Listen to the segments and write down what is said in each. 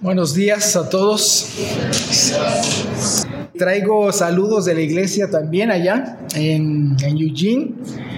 Buenos días a todos. Traigo saludos de la iglesia también allá en Eugene.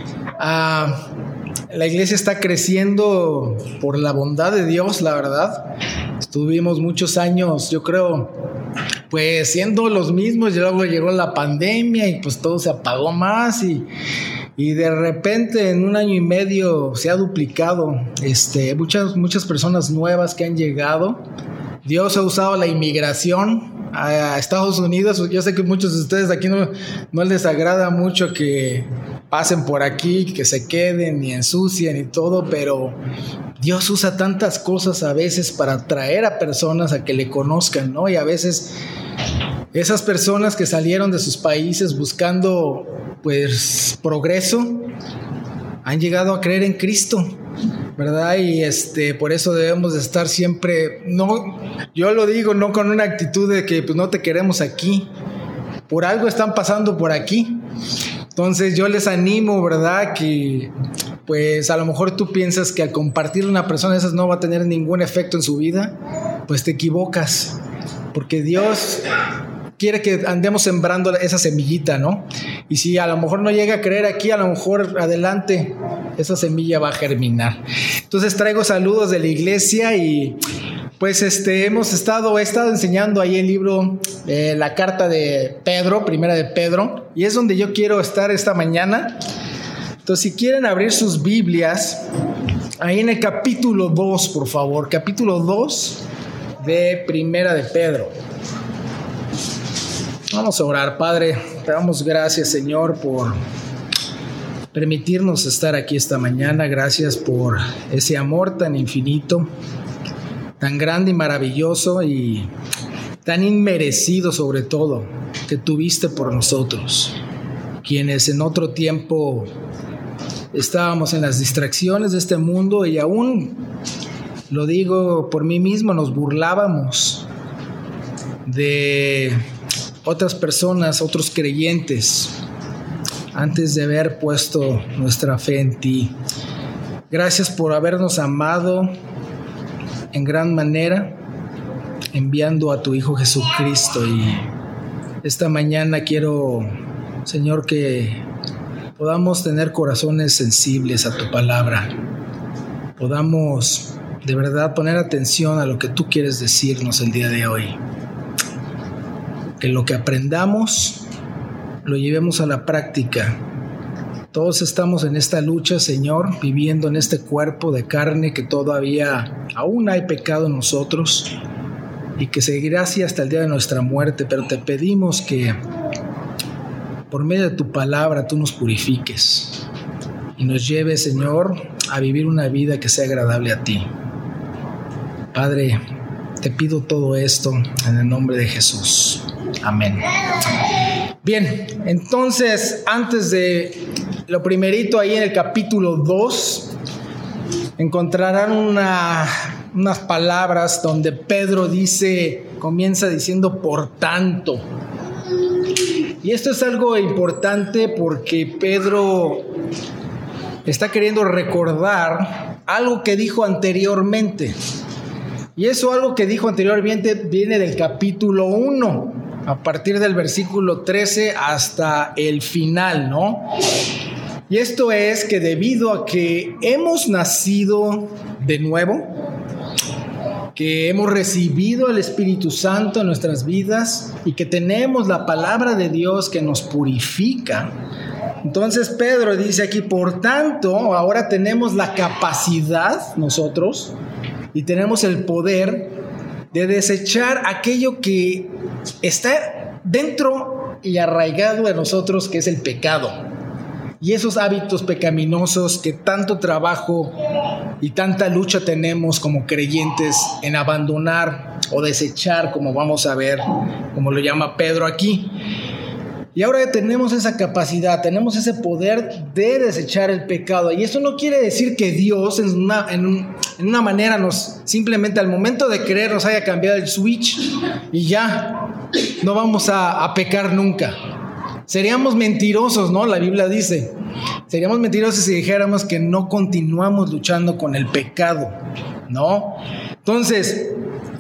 La iglesia está creciendo por la bondad de Dios, la verdad. Estuvimos muchos años, yo creo, pues siendo los mismos, y luego llegó la pandemia y pues todo se apagó más y de repente en 1 año y medio se ha duplicado. Muchas personas nuevas que han llegado. Dios ha usado la inmigración a Estados Unidos. Yo sé que muchos de ustedes aquí no les agrada mucho que pasen por aquí, que se queden y ensucien y todo, pero Dios usa tantas cosas a veces para atraer a personas a que le conozcan, ¿no? Y a veces esas personas que salieron de sus países buscando pues progreso han llegado a creer en Cristo, ¿verdad? Y por eso debemos de estar siempre, yo lo digo, no con una actitud de que pues no te queremos aquí, por algo están pasando por aquí. Entonces yo les animo, ¿verdad? Que pues a lo mejor tú piensas que al compartir una persona de esas no va a tener ningún efecto en su vida, pues te equivocas, porque Dios quiere que andemos sembrando esa semillita, ¿no? Y si a lo mejor no llega a creer aquí, a lo mejor adelante esa semilla va a germinar. Entonces traigo saludos de la iglesia y pues he estado enseñando ahí el libro, la carta de Pedro, primera de Pedro, y es donde yo quiero estar esta mañana. Entonces si quieren abrir sus Biblias, ahí en el capítulo 2, por favor, capítulo 2 de primera de Pedro. Vamos a orar. Padre, te damos gracias, Señor, por permitirnos estar aquí esta mañana. Gracias por ese amor tan infinito, tan grande y maravilloso y tan inmerecido sobre todo, que tuviste por nosotros, quienes en otro tiempo estábamos en las distracciones de este mundo y aún, lo digo por mí mismo, nos burlábamos de otras personas, otros creyentes, antes de haber puesto nuestra fe en ti. Gracias por habernos amado en gran manera, enviando a tu Hijo Jesucristo. Y esta mañana quiero, Señor, que podamos tener corazones sensibles a tu palabra, podamos de verdad poner atención a lo que tú quieres decirnos el día de hoy. Que lo que aprendamos lo llevemos a la práctica. Todos estamos en esta lucha, Señor, viviendo en este cuerpo de carne que todavía aún hay pecado en nosotros y que seguirá así hasta el día de nuestra muerte, pero te pedimos que por medio de tu palabra tú nos purifiques y nos lleves, Señor, a vivir una vida que sea agradable a ti. Padre, te pido todo esto en el nombre de Jesús. Amén. Bien, entonces, antes de lo primerito, ahí en el capítulo 2, encontrarán unas palabras donde Pedro comienza diciendo por tanto. Y esto es algo importante porque Pedro está queriendo recordar algo que dijo anteriormente. Y eso algo que dijo anteriormente viene del capítulo 1, a partir del versículo 13 hasta el final, ¿no? Y esto es que debido a que hemos nacido de nuevo, que hemos recibido el Espíritu Santo en nuestras vidas y que tenemos la palabra de Dios que nos purifica, entonces Pedro dice aquí, por tanto, ahora tenemos la capacidad nosotros y tenemos el poder de desechar aquello que está dentro y arraigado de nosotros, que es el pecado. Y esos hábitos pecaminosos que tanto trabajo y tanta lucha tenemos como creyentes en abandonar o desechar, como vamos a ver, como lo llama Pedro aquí. Y ahora tenemos esa capacidad, tenemos ese poder de desechar el pecado. Y eso no quiere decir que Dios en una manera simplemente al momento de creer nos haya cambiado el switch y ya no vamos a pecar nunca. Seríamos mentirosos, ¿no? La Biblia dice, seríamos mentirosos si dijéramos que no continuamos luchando con el pecado, ¿no? Entonces,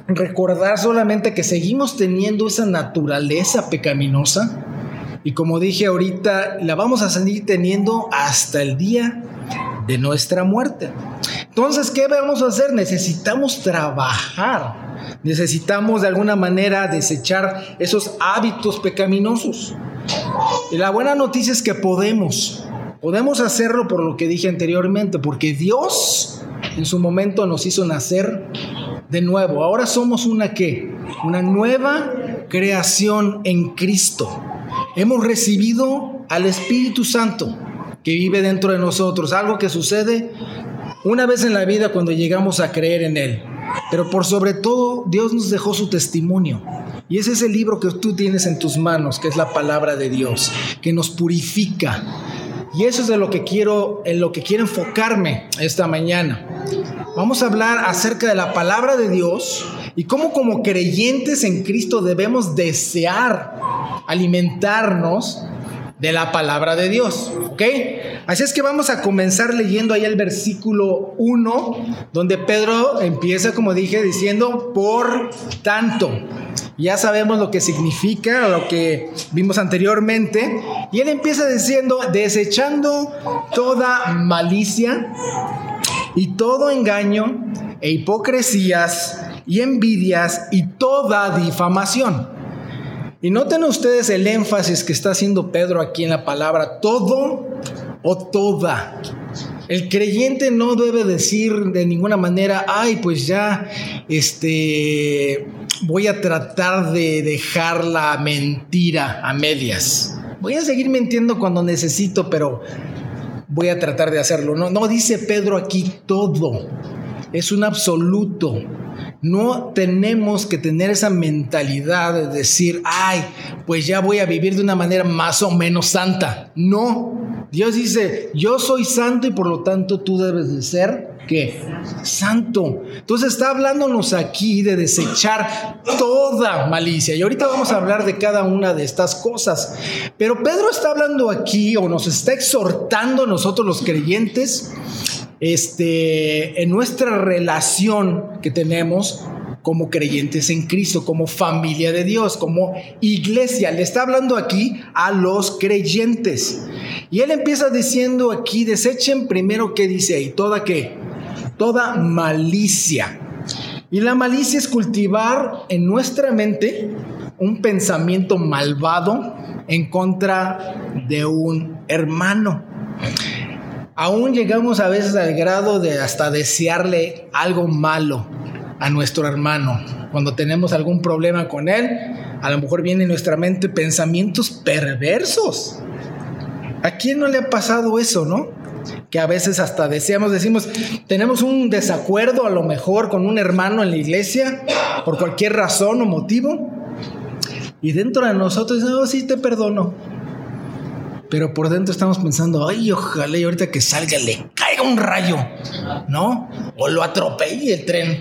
recordar solamente que seguimos teniendo esa naturaleza pecaminosa y, como dije ahorita, la vamos a seguir teniendo hasta el día de nuestra muerte. Entonces, ¿qué vamos a hacer? Necesitamos trabajar, necesitamos de alguna manera desechar esos hábitos pecaminosos. Y la buena noticia es que podemos hacerlo, por lo que dije anteriormente, porque Dios en su momento nos hizo nacer de nuevo. Ahora somos una nueva creación en Cristo. Hemos recibido al Espíritu Santo que vive dentro de nosotros, algo que sucede una vez en la vida cuando llegamos a creer en Él. Pero por sobre todo, Dios nos dejó su testimonio. Y ese es el libro que tú tienes en tus manos, que es la palabra de Dios, que nos purifica. Y eso es en lo que quiero enfocarme esta mañana. Vamos a hablar acerca de la palabra de Dios y cómo, como creyentes en Cristo, debemos desear alimentarnos de la palabra de Dios, ¿ok? Así es que vamos a comenzar leyendo ahí el versículo 1, donde Pedro empieza, como dije, diciendo, por tanto. Ya sabemos lo que significa, lo que vimos anteriormente, y él empieza diciendo, desechando toda malicia y todo engaño e hipocresías y envidias y toda difamación. Y noten ustedes el énfasis que está haciendo Pedro aquí en la palabra todo o toda. El creyente no debe decir de ninguna manera, ay, pues ya, voy a tratar de dejar la mentira a medias. Voy a seguir mintiendo cuando necesito, pero voy a tratar de hacerlo. No dice Pedro aquí todo. Es un absoluto. No tenemos que tener esa mentalidad de decir, ay, pues ya voy a vivir de una manera más o menos santa. No, Dios dice, yo soy santo y por lo tanto tú debes de ser, ¿qué? Santo. Entonces está hablándonos aquí de desechar toda malicia. Y ahorita vamos a hablar de cada una de estas cosas. Pero Pedro está hablando aquí, o nos está exhortando a nosotros los creyentes, en nuestra relación que tenemos como creyentes en Cristo, como familia de Dios, como iglesia. Le está hablando aquí a los creyentes. Y él empieza diciendo aquí, desechen primero, ¿qué dice ahí? ¿Toda qué? Toda malicia. Y la malicia es cultivar en nuestra mente un pensamiento malvado en contra de un hermano. Aún llegamos a veces al grado de hasta desearle algo malo a nuestro hermano. Cuando tenemos algún problema con él, a lo mejor viene en nuestra mente pensamientos perversos. ¿A quién no le ha pasado eso, no? Que a veces hasta decimos, tenemos un desacuerdo a lo mejor con un hermano en la iglesia, por cualquier razón o motivo, y dentro de nosotros, oh, sí, te perdono. Pero por dentro estamos pensando, ay, ojalá y ahorita que salga le caiga un rayo, ¿no? O lo atropelle el tren.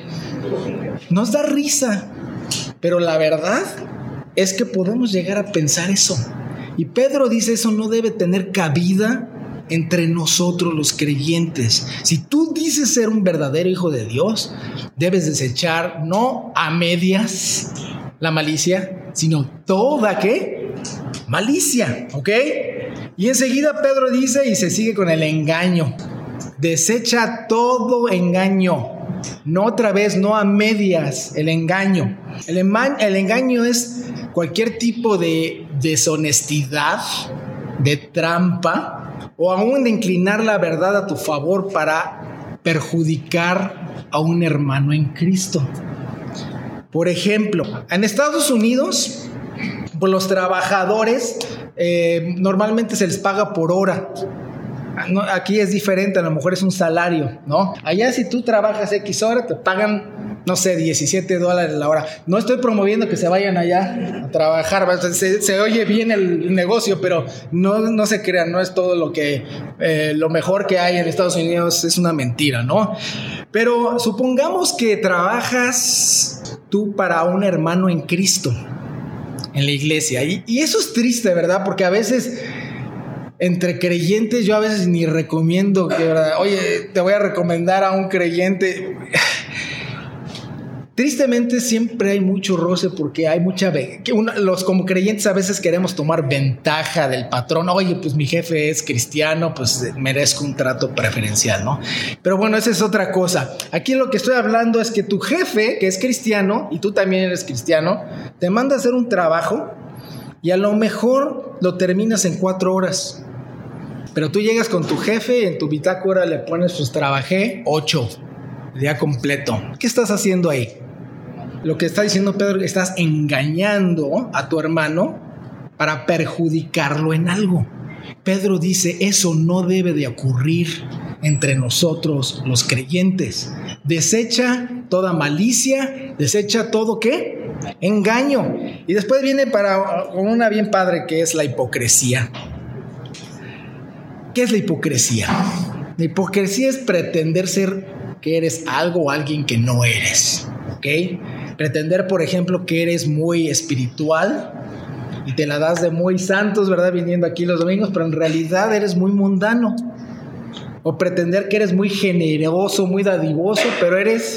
Nos da risa, pero la verdad es que podemos llegar a pensar eso. Y Pedro dice, eso no debe tener cabida entre nosotros los creyentes. Si tú dices ser un verdadero hijo de Dios, debes desechar no a medias la malicia, sino toda, ¿qué? Malicia, ¿ok? Y enseguida Pedro dice, y se sigue con el engaño, desecha todo engaño, no otra vez, no a medias, el engaño. El engaño es cualquier tipo de deshonestidad, de trampa, o aún de inclinar la verdad a tu favor para perjudicar a un hermano en Cristo. Por ejemplo, en Estados Unidos, pues los trabajadores normalmente se les paga por hora. Aquí es diferente, a lo mejor es un salario, ¿no? Allá si tú trabajas X hora te pagan, no sé, $17 la hora. No estoy promoviendo que se vayan allá a trabajar, se oye bien el negocio, pero no se crean, no es todo lo mejor que hay en Estados Unidos, es una mentira, ¿no? Pero supongamos que trabajas tú para un hermano en Cristo, en la iglesia, y eso es triste, ¿verdad? Porque a veces entre creyentes yo a veces ni recomiendo que, ¿verdad? Oye, te voy a recomendar a un creyente. tristemente siempre hay mucho roce porque hay los como creyentes a veces queremos tomar ventaja del patrón. Oye, pues mi jefe es cristiano, pues merezco un trato preferencial, ¿no? Pero bueno, esa es otra cosa. Aquí lo que estoy hablando es que tu jefe, que es cristiano, y tú también eres cristiano, te manda a hacer un trabajo y a lo mejor lo terminas en 4 horas. Pero tú llegas con tu jefe y en tu bitácora le pones, pues trabajé 8, el día completo. ¿Qué estás haciendo ahí? Lo que está diciendo Pedro, estás engañando a tu hermano para perjudicarlo en algo. Pedro dice, eso no debe de ocurrir entre nosotros los creyentes. Desecha toda malicia, desecha todo ¿qué? Engaño. Y después viene con una bien padre que es la hipocresía. ¿Qué es la hipocresía? La hipocresía es pretender ser que eres algo o alguien que no eres, ¿ok? Pretender, por ejemplo, que eres muy espiritual y te la das de muy santos, ¿verdad? Viniendo aquí los domingos, pero en realidad eres muy mundano. O pretender que eres muy generoso, muy dadivoso, pero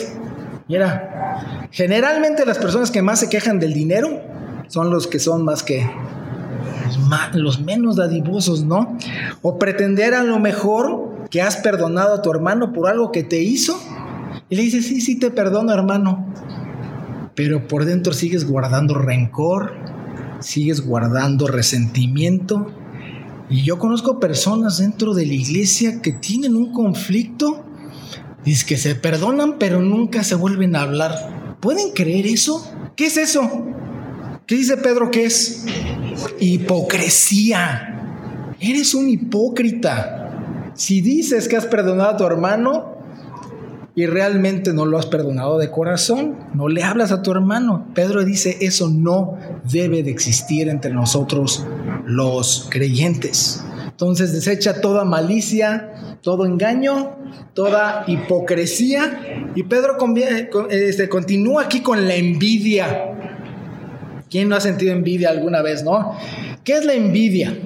mira, generalmente las personas que más se quejan del dinero son los que son más que los menos dadivosos, ¿no? O pretender a lo mejor que has perdonado a tu hermano por algo que te hizo y le dices, sí te perdono, hermano, pero por dentro sigues guardando rencor, sigues guardando resentimiento. Y yo conozco personas dentro de la iglesia que tienen un conflicto y es que se perdonan pero nunca se vuelven a hablar. ¿Pueden creer eso? ¿Qué es eso? ¿Qué dice Pedro que es? Hipocresía. Eres un hipócrita. Si dices que has perdonado a tu hermano y realmente no lo has perdonado de corazón, no le hablas a tu hermano. Pedro dice, eso no debe de existir entre nosotros los creyentes. Entonces desecha toda malicia, todo engaño, toda hipocresía. Y Pedro continúa aquí con la envidia. ¿Quién no ha sentido envidia alguna vez, no? ¿Qué es la envidia?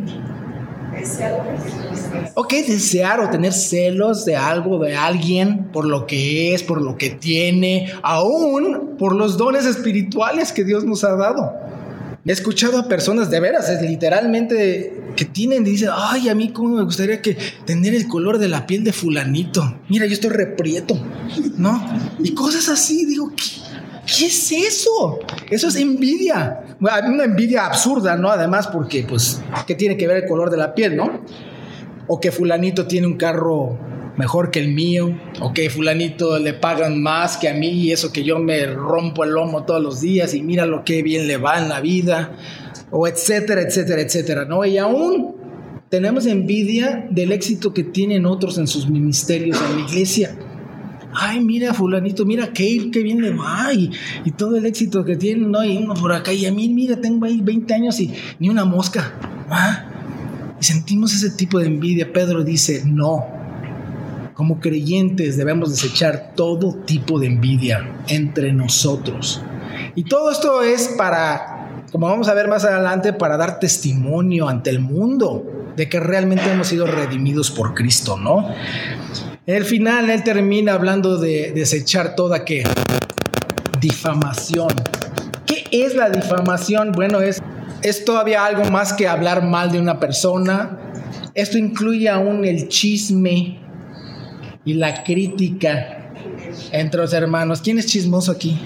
Ok, desear o tener celos de algo, de alguien, por lo que es, por lo que tiene, aún por los dones espirituales que Dios nos ha dado. He escuchado a personas de veras, literalmente, que dicen, ay, a mí cómo me gustaría tener el color de la piel de fulanito. Mira, yo estoy reprieto, ¿no? Y cosas así, digo, ¿qué es eso? Eso es envidia. Una envidia absurda, ¿no? Además, porque, pues, ¿qué tiene que ver el color de la piel, no? O que fulanito tiene un carro mejor que el mío, o que fulanito le pagan más que a mí y eso que yo me rompo el lomo todos los días y mira lo que bien le va en la vida, o etcétera, etcétera, etcétera, ¿no? Y aún tenemos envidia del éxito que tienen otros en sus ministerios en la iglesia. Ay, mira fulanito, mira Kate, qué bien le va y todo el éxito que tiene, ¿no? Y uno por acá y a mí, mira, tengo ahí 20 años y ni una mosca. Y sentimos ese tipo de envidia. Pedro dice, no, como creyentes debemos desechar todo tipo de envidia entre nosotros. Y todo esto es para, como vamos a ver más adelante, para dar testimonio ante el mundo de que realmente hemos sido redimidos por Cristo, ¿no? En el final, él termina hablando de desechar toda, ¿qué? Difamación. ¿Qué es la difamación? Bueno, es todavía algo más que hablar mal de una persona. Esto incluye aún el chisme y la crítica entre los hermanos. ¿Quién es chismoso aquí?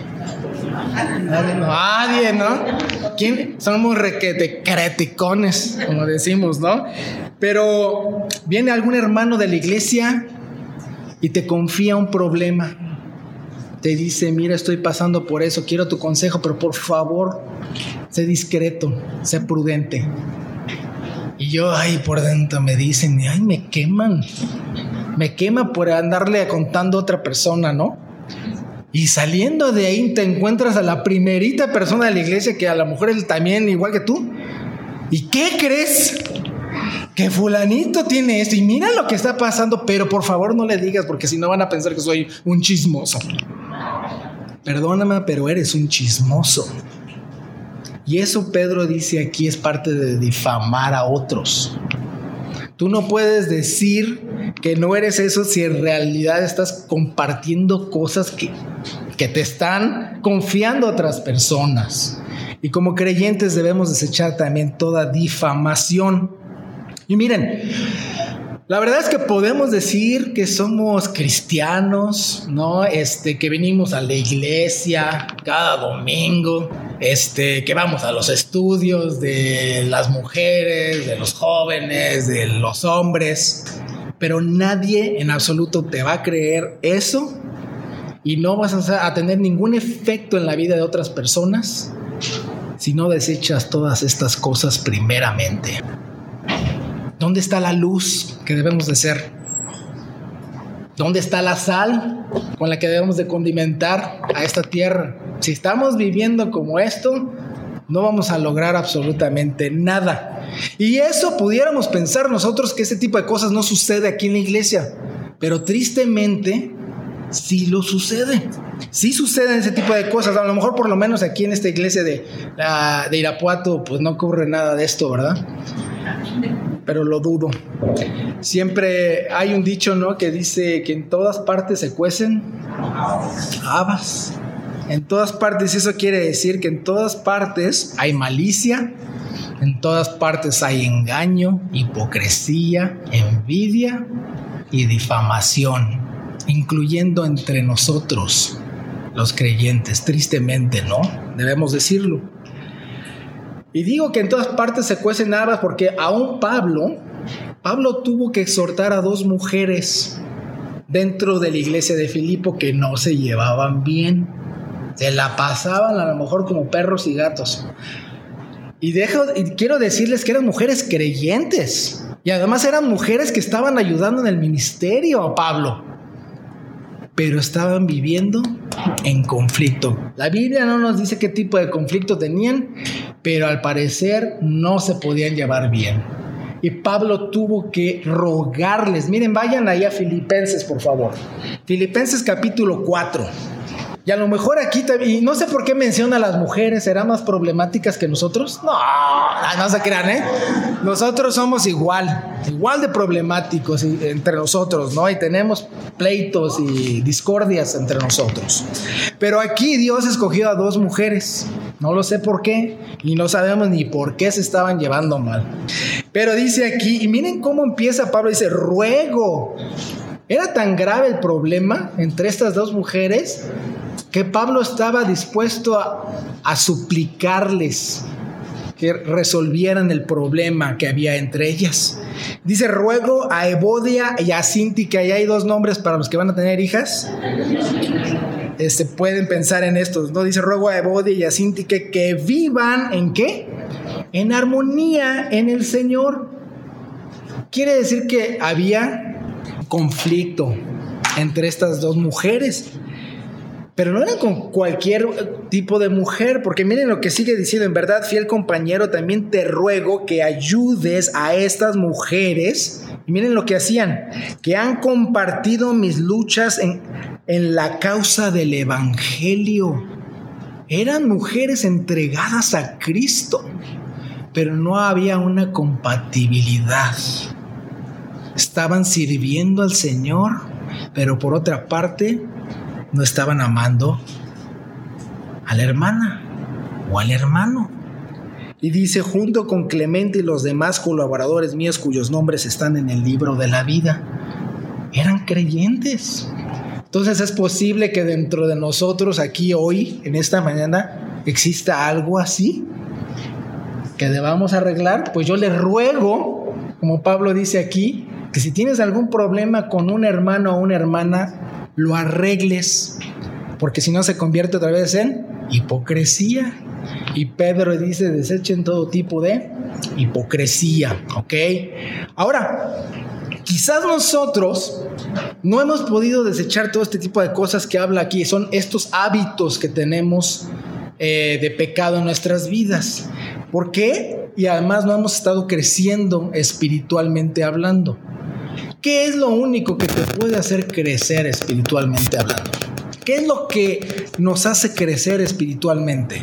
Nadie, ¿no? ¿Quién? Somos creticones, como decimos, ¿no? Pero viene algún hermano de la iglesia y te confía un problema. Te dice, mira, estoy pasando por eso, quiero tu consejo, pero por favor, sé discreto, sé prudente. Y yo, por dentro me dicen, me queman. Me quema por andarle contando a otra persona, ¿no? Y saliendo de ahí te encuentras a la primerita persona de la iglesia que a lo mejor él también igual que tú. ¿Y qué crees? Que fulanito tiene esto y mira lo que está pasando, pero por favor no le digas porque si no van a pensar que soy un chismoso. Perdóname, pero eres un chismoso. Y eso Pedro dice aquí es parte de difamar a otros. Tú no puedes decir que no eres eso si en realidad estás compartiendo cosas que te están confiando a otras personas. Y como creyentes debemos desechar también toda difamación. Y miren, la verdad es que podemos decir que somos cristianos, ¿no? Que venimos a la iglesia cada domingo, que vamos a los estudios de las mujeres, de los jóvenes, de los hombres, pero nadie en absoluto te va a creer eso y no vas a tener ningún efecto en la vida de otras personas si no desechas todas estas cosas primeramente. ¿Dónde está la luz que debemos de ser? ¿Dónde está la sal con la que debemos de condimentar a esta tierra? Si estamos viviendo como esto, no vamos a lograr absolutamente nada. Y eso pudiéramos pensar nosotros que ese tipo de cosas no sucede aquí en la iglesia, pero tristemente sí lo sucede. Sí suceden ese tipo de cosas. A lo mejor por lo menos aquí en esta iglesia de Irapuato pues no ocurre nada de esto, ¿verdad? Pero lo dudo. Siempre hay un dicho, ¿no?, que dice que en todas partes se cuecen habas. En todas partes, eso quiere decir que en todas partes hay malicia, en todas partes hay engaño, hipocresía, envidia y difamación, incluyendo entre nosotros, los creyentes, tristemente, ¿no? Debemos decirlo. Y digo que en todas partes se cuecen habas porque aún Pablo tuvo que exhortar a 2 mujeres dentro de la iglesia de Filipo que no se llevaban bien. Se la pasaban a lo mejor como perros y gatos. Y quiero decirles que eran mujeres creyentes. Y además eran mujeres que estaban ayudando en el ministerio a Pablo. Pero estaban viviendo en conflicto. La Biblia no nos dice qué tipo de conflicto tenían, pero al parecer no se podían llevar bien. Y Pablo tuvo que rogarles. Miren, vayan ahí a Filipenses, por favor. Filipenses capítulo 4. Y a lo mejor aquí también, y no sé por qué menciona a las mujeres, ¿serán más problemáticas que nosotros? No se crean, ¿eh? Nosotros somos igual de problemáticos entre nosotros, ¿no? Y tenemos pleitos y discordias entre nosotros. Pero aquí Dios escogió a 2 mujeres, no lo sé por qué, y no sabemos ni por qué se estaban llevando mal. Pero dice aquí, y miren cómo empieza Pablo, dice, ruego. Era tan grave el problema entre estas 2 mujeres que Pablo estaba dispuesto a suplicarles que resolvieran el problema que había entre ellas. Dice, ruego a Evodia y a Síntique. Y hay 2 nombres para los que van a tener hijas. Pueden pensar en estos, ¿no? Dice, ruego a Evodia y a Síntique que vivan, ¿en qué? En armonía en el Señor. Quiere decir que había conflicto entre estas 2 mujeres. Pero no eran con cualquier tipo de mujer, porque miren lo que sigue diciendo: en verdad, fiel compañero, también te ruego que ayudes a estas mujeres. Y miren lo que hacían, que han compartido mis luchas en la causa del evangelio. Eran mujeres entregadas a Cristo, pero no había una compatibilidad. Estaban sirviendo al Señor, pero por otra parte no estaban amando a la hermana o al hermano. Y dice, junto con Clemente y los demás colaboradores míos cuyos nombres están en el libro de la vida. Eran creyentes. Entonces es posible que dentro de nosotros aquí hoy, en esta mañana, exista algo así que debamos arreglar. Pues yo les ruego, como Pablo dice aquí, que si tienes algún problema con un hermano o una hermana, lo arregles, porque si no se convierte otra vez en hipocresía. Y Pedro dice, desechen todo tipo de hipocresía, ¿ok? Ahora, quizás nosotros no hemos podido desechar todo este tipo de cosas que habla aquí. Son estos hábitos que tenemos de pecado en nuestras vidas. ¿Por qué? Y además no hemos estado creciendo espiritualmente hablando. ¿Qué es lo único que te puede hacer crecer espiritualmente hablando? ¿Qué es lo que nos hace crecer espiritualmente?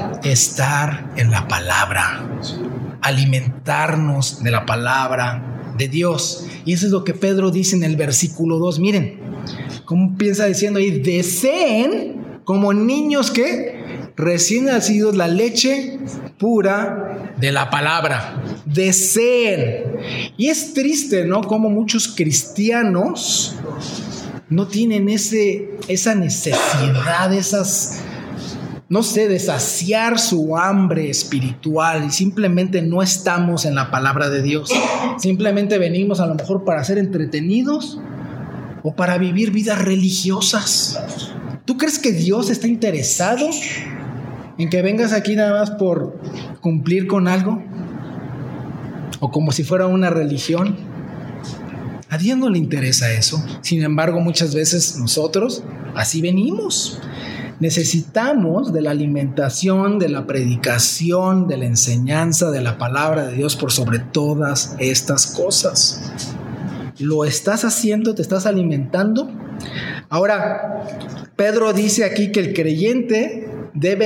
Estar en la palabra. Alimentarnos de la palabra, de Dios. Y eso es lo que Pedro dice en el versículo 2. Miren, cómo piensa diciendo ahí: deseen como niños que recién nacidos la leche pura de la palabra. Deseen. Y es triste, ¿no? Como muchos cristianos no tienen esa necesidad, de saciar su hambre espiritual, y simplemente no estamos en la palabra de Dios. Simplemente venimos a lo mejor para ser entretenidos o para vivir vidas religiosas. ¿Tú crees que Dios está interesado en que vengas aquí nada más por cumplir con algo? ¿O como si fuera una religión? A Dios no le interesa eso. Sin embargo, muchas veces nosotros así venimos. Necesitamos de la alimentación, de la predicación, de la enseñanza, de la palabra de Dios por sobre todas estas cosas. ¿Lo estás haciendo? ¿Te estás alimentando? Ahora, Pedro dice aquí que el creyente debe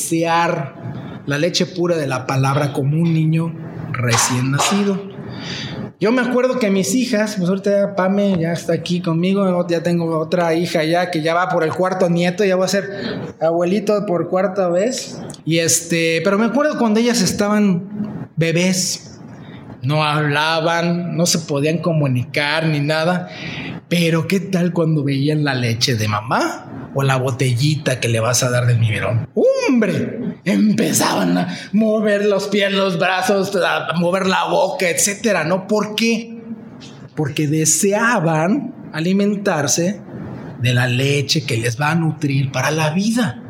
desear la leche pura de la palabra como un niño recién nacido. Yo me acuerdo que mis hijas, pues ahorita Pame ya está aquí conmigo, ya tengo otra hija ya que ya va por el cuarto nieto, ya voy a ser abuelito por cuarta vez. Pero me acuerdo cuando ellas estaban bebés, no hablaban, no se podían comunicar ni nada, pero ¿qué tal cuando veían la leche de mamá o la botellita que le vas a dar del biberón? ¡Hombre! Empezaban a mover los pies, los brazos, a mover la boca, etcétera, ¿no? ¿Por qué? Porque deseaban alimentarse de la leche que les va a nutrir para la vida.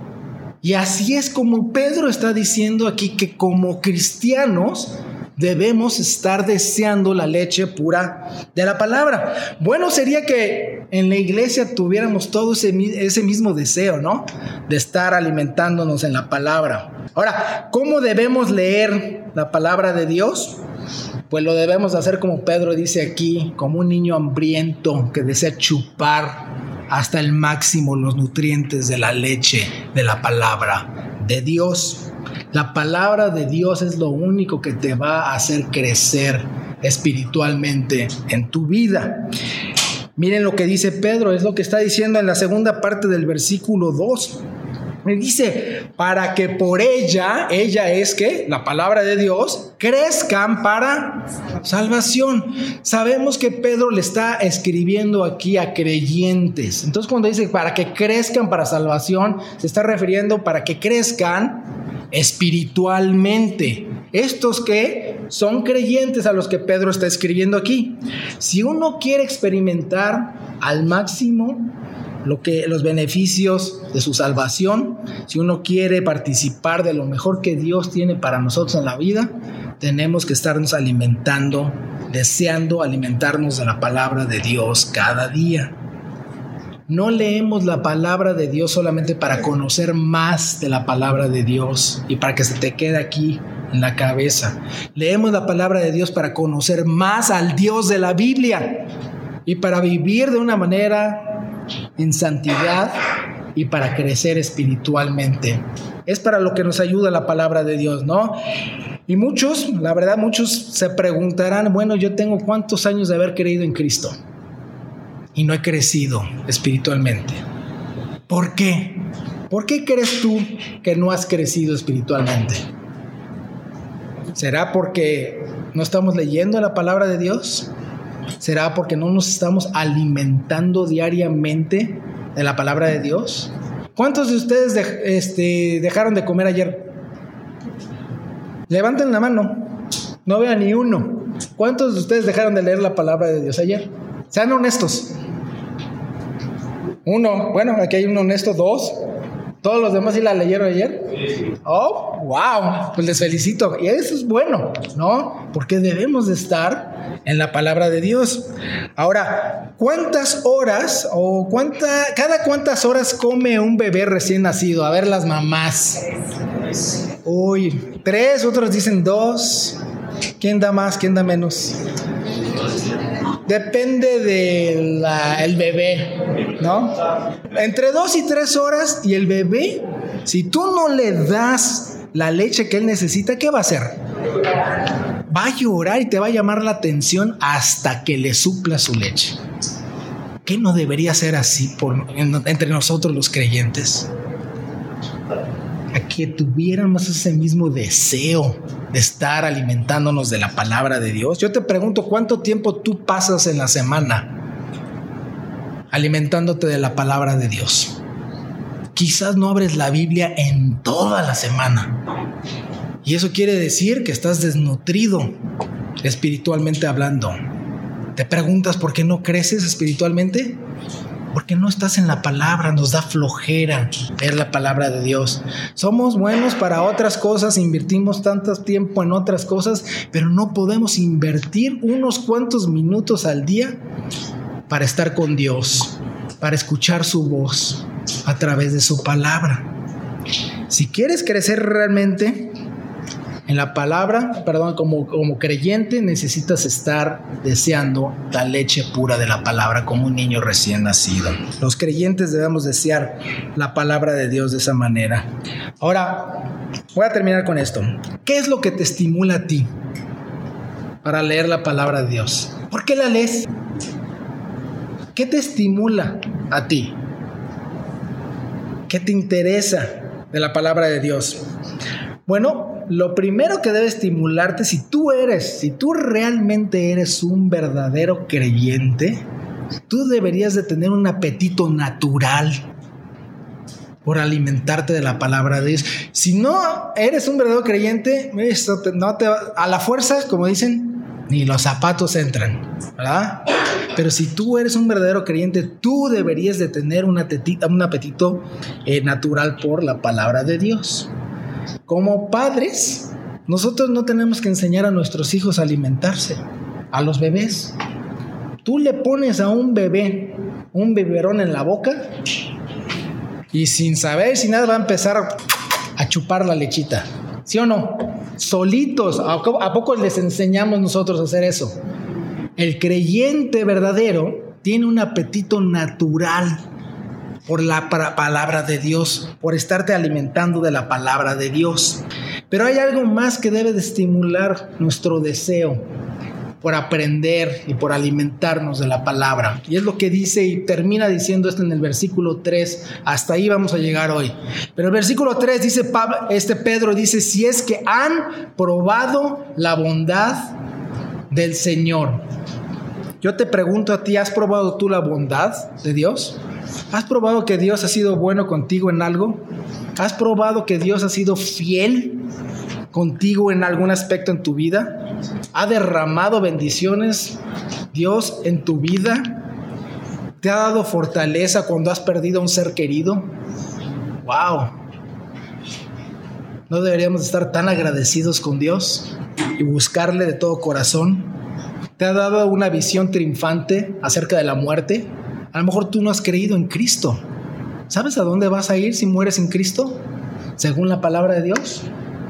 Y así es como Pedro está diciendo aquí que como cristianos debemos estar deseando la leche pura de la palabra. Bueno, sería que en la iglesia tuviéramos todo ese mismo deseo, ¿no? De estar alimentándonos en la palabra. Ahora, ¿cómo debemos leer la palabra de Dios? Pues lo debemos hacer como Pedro dice aquí, como un niño hambriento que desea chupar hasta el máximo los nutrientes de la leche de la palabra de Dios. La palabra de Dios es lo único que te va a hacer crecer espiritualmente en tu vida. Miren lo que dice Pedro, es lo que está diciendo en la segunda parte del versículo 2. Me dice, para que por ella es que la palabra de Dios, crezcan para salvación. Sabemos que Pedro le está escribiendo aquí a creyentes. Entonces cuando dice para que crezcan para salvación, se está refiriendo para que crezcan espiritualmente. Estos que son creyentes a los que Pedro está escribiendo aquí. Si uno quiere experimentar al máximo los beneficios de su salvación, si uno quiere participar de lo mejor que Dios tiene para nosotros en la vida, tenemos que estarnos alimentando, deseando alimentarnos de la palabra de Dios cada día. No leemos la palabra de Dios solamente para conocer más de la palabra de Dios y para que se te quede aquí en la cabeza. Leemos la palabra de Dios para conocer más al Dios de la Biblia y para vivir de una manera en santidad y para crecer espiritualmente. Es para lo que nos ayuda la palabra de Dios, ¿no? Y muchos se preguntarán, bueno, yo tengo ¿cuántos años de haber creído en Cristo? Y no he crecido espiritualmente. ¿Por qué? ¿Por qué crees tú que no has crecido espiritualmente? ¿Será porque no estamos leyendo la palabra de Dios? ¿Será porque no nos estamos alimentando diariamente de la palabra de Dios? ¿Cuántos de ustedes dejaron de comer ayer? Levanten la mano. No vea ni uno. ¿Cuántos de ustedes dejaron de leer la palabra de Dios ayer? Sean honestos. Uno. Bueno, aquí hay un honesto. Dos. ¿Todos los demás sí la leyeron ayer? Sí. Oh, wow. Pues les felicito. Y eso es bueno, ¿no? Porque debemos de estar en la palabra de Dios. Ahora, ¿cuántas horas o cada cuántas horas come un bebé recién nacido? A ver, las mamás. 3, otros dicen 2. ¿Quién da más? ¿Quién da menos? Depende del bebé, ¿no? Entre 2 y 3 horas. Y el bebé, si tú no le das la leche que él necesita, ¿qué va a hacer? va a llorar y te va a llamar la atención hasta que le supla su leche. ¿Qué no debería ser así entre nosotros los creyentes? A que tuviéramos ese mismo deseo de estar alimentándonos de la palabra de Dios. Yo te pregunto, ¿cuánto tiempo tú pasas en la semana alimentándote de la palabra de Dios? Quizás no abres la Biblia en toda la semana. Y eso quiere decir que estás desnutrido espiritualmente hablando. ¿Te preguntas por qué no creces espiritualmente? Porque no estás en la palabra, nos da flojera ver la palabra de Dios. Somos buenos para otras cosas, invertimos tanto tiempo en otras cosas, pero no podemos invertir unos cuantos minutos al día para estar con Dios, para escuchar su voz a través de su palabra. Si quieres crecer realmente en la palabra, como creyente, necesitas estar deseando la leche pura de la palabra como un niño recién nacido. Los creyentes debemos desear la palabra de Dios de esa manera. Ahora, voy a terminar con esto. ¿Qué es lo que te estimula a ti para leer la palabra de Dios? ¿Por qué la lees? ¿Qué te estimula a ti? ¿Qué te interesa de la palabra de Dios? Bueno, lo primero que debe estimularte, si tú realmente eres un verdadero creyente, tú deberías de tener un apetito natural por alimentarte de la palabra de Dios. Si no eres un verdadero creyente, a la fuerza, como dicen, ni los zapatos entran, ¿verdad? Pero si tú eres un verdadero creyente, tú deberías de tener un apetito natural por la palabra de Dios. Como padres, nosotros no tenemos que enseñar a nuestros hijos a alimentarse, a los bebés. Tú le pones a un bebé un biberón en la boca y sin saber, sin nada, va a empezar a chupar la lechita. ¿Sí o no? Solitos. ¿A poco les enseñamos nosotros a hacer eso? El creyente verdadero tiene un apetito natural por la palabra de Dios, por estarte alimentando de la palabra de Dios. Pero hay algo más que debe de estimular nuestro deseo por aprender y por alimentarnos de la palabra. Y es lo que dice y termina diciendo esto en el versículo 3. Hasta ahí vamos a llegar hoy. Pero el versículo 3 dice, Pedro dice, si es que han probado la bondad del Señor. Yo te pregunto a ti, ¿has probado tú la bondad de Dios? ¿Has probado que Dios ha sido bueno contigo en algo? ¿Has probado que Dios ha sido fiel contigo en algún aspecto en tu vida? ¿Ha derramado bendiciones Dios en tu vida? ¿Te ha dado fortaleza cuando has perdido a un ser querido? ¡Wow! ¿No deberíamos estar tan agradecidos con Dios y buscarle de todo corazón? ¿Te ha dado una visión triunfante acerca de la muerte? A lo mejor tú no has creído en Cristo. ¿Sabes a dónde vas a ir si mueres en Cristo? Según la palabra de Dios,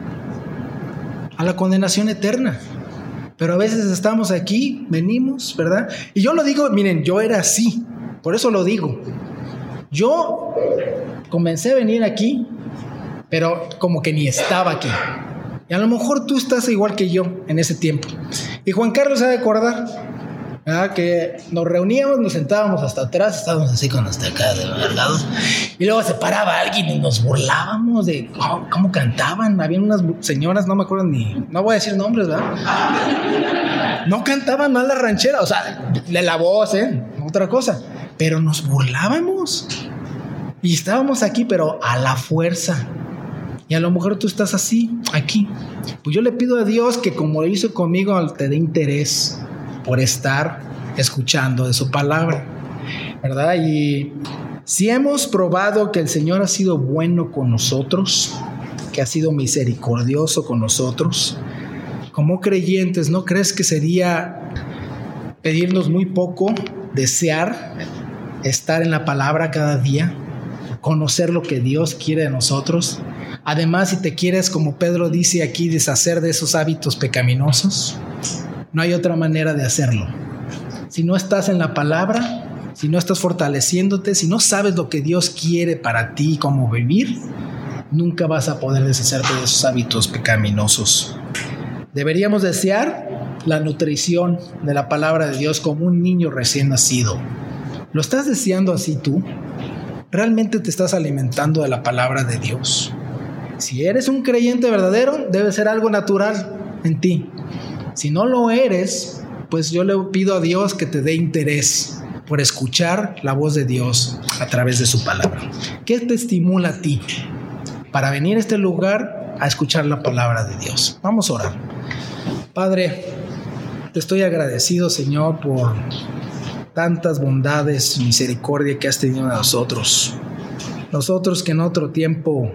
a la condenación eterna. Pero a veces estamos aquí, venimos, ¿verdad? Y yo lo digo, miren, yo era así, por eso lo digo. Yo comencé a venir aquí, pero como que ni estaba aquí. Y a lo mejor tú estás igual que yo en ese tiempo. Y Juan Carlos se ha de acordar, ¿verdad? Que nos reuníamos, nos sentábamos hasta atrás, estábamos así con hasta acá de los lados, y luego se paraba alguien y nos burlábamos de cómo cantaban. Habían unas señoras, no me acuerdo no voy a decir nombres, ¿verdad? No cantaban mal la ranchera, o sea, de la voz, otra cosa, pero nos burlábamos y estábamos aquí, pero a la fuerza. Y a lo mejor tú estás así, aquí. Pues yo le pido a Dios que como lo hizo conmigo, te dé interés por estar escuchando de su palabra, ¿verdad? Y si hemos probado que el Señor ha sido bueno con nosotros, que ha sido misericordioso con nosotros, como creyentes, ¿no crees que sería pedirnos muy poco, desear estar en la palabra cada día, conocer lo que Dios quiere de nosotros? Además, si te quieres, como Pedro dice aquí, deshacer de esos hábitos pecaminosos, no hay otra manera de hacerlo. Si no estás en la palabra, si no estás fortaleciéndote, si no sabes lo que Dios quiere para ti, cómo vivir, nunca vas a poder deshacerte de esos hábitos pecaminosos. Deberíamos desear la nutrición de la palabra de Dios como un niño recién nacido. ¿Lo estás deseando así tú? ¿Realmente te estás alimentando de la palabra de Dios? Si eres un creyente verdadero, debe ser algo natural en ti. Si no lo eres, pues yo le pido a Dios que te dé interés por escuchar la voz de Dios a través de su palabra. ¿Qué te estimula a ti para venir a este lugar a escuchar la palabra de Dios? Vamos a orar. Padre, te estoy agradecido, Señor, por tantas bondades y misericordia que has tenido a nosotros. Nosotros que en otro tiempo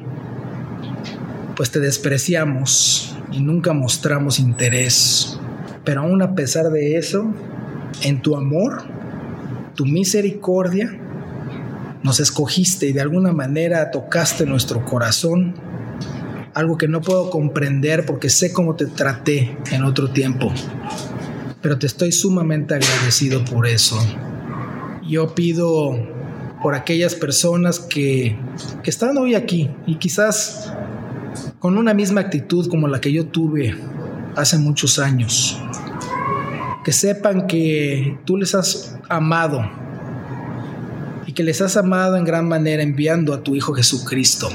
pues te despreciamos y nunca mostramos interés. Pero aún a pesar de eso, en tu amor, tu misericordia, nos escogiste y de alguna manera tocaste nuestro corazón. Algo que no puedo comprender porque sé cómo te traté en otro tiempo. Pero te estoy sumamente agradecido por eso. Yo pido por aquellas personas que están hoy aquí y quizás con una misma actitud como la que yo tuve hace muchos años, que sepan que tú les has amado y que les has amado en gran manera enviando a tu Hijo Jesucristo,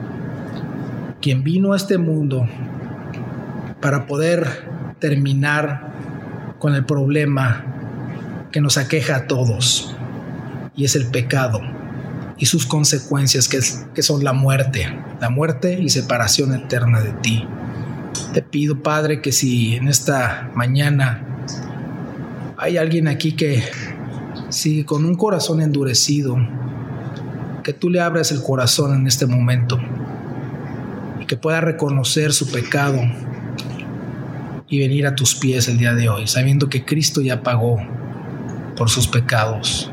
quien vino a este mundo para poder terminar con el problema que nos aqueja a todos, y es el pecado y sus consecuencias que son la muerte y separación eterna de ti. Te pido, Padre, que si en esta mañana hay alguien aquí que sigue con un corazón endurecido, que tú le abras el corazón en este momento y que pueda reconocer su pecado y venir a tus pies el día de hoy, sabiendo que Cristo ya pagó por sus pecados.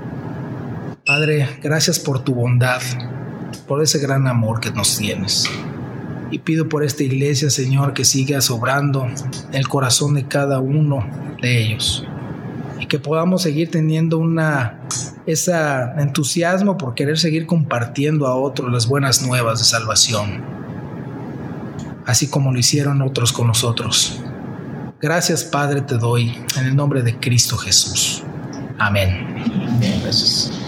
Padre, gracias por tu bondad, por ese gran amor que nos tienes. Y pido por esta iglesia, Señor, que sigas obrando en el corazón de cada uno de ellos. Y que podamos seguir teniendo ese entusiasmo por querer seguir compartiendo a otros las buenas nuevas de salvación, así como lo hicieron otros con nosotros. Gracias, Padre, te doy en el nombre de Cristo Jesús. Amén. Gracias.